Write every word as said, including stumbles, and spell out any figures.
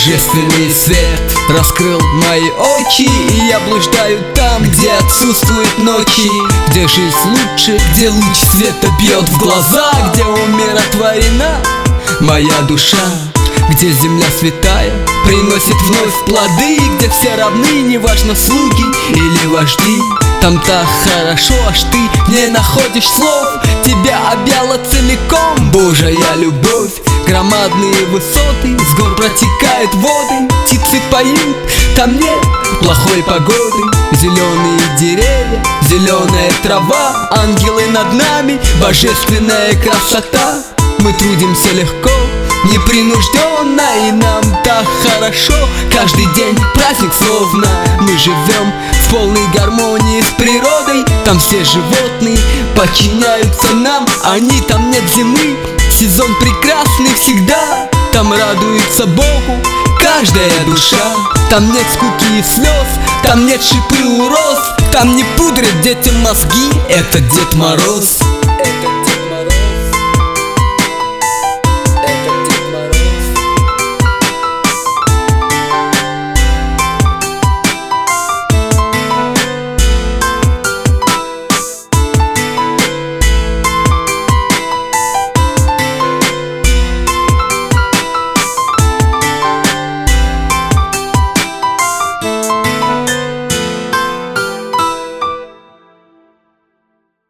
Божественный свет раскрыл мои очи, и я блуждаю там, где отсутствуют ночи, где жизнь лучше, где луч света бьет в глаза, где умиротворена моя душа, где земля святая приносит вновь плоды, где все равны, неважно слуги или вожди. Там так хорошо, аж ты не находишь слов, тебя объяла целиком Божья любовь. Громадные высоты, с гор протекают воды, птицы поют, там нет плохой погоды. Зеленые деревья, зеленая трава, ангелы над нами, божественная красота. Мы трудимся легко, непринужденно, и нам так хорошо. Каждый день праздник словно мы живем в полной гармонии с природой. Там все животные подчиняются нам, они там нет зимы, сезон прекрасный всегда. Там радуется Богу каждая душа. Там нет скуки и слез, там нет шипы у роз, там не пудрят детям мозги, это Дед Мороз.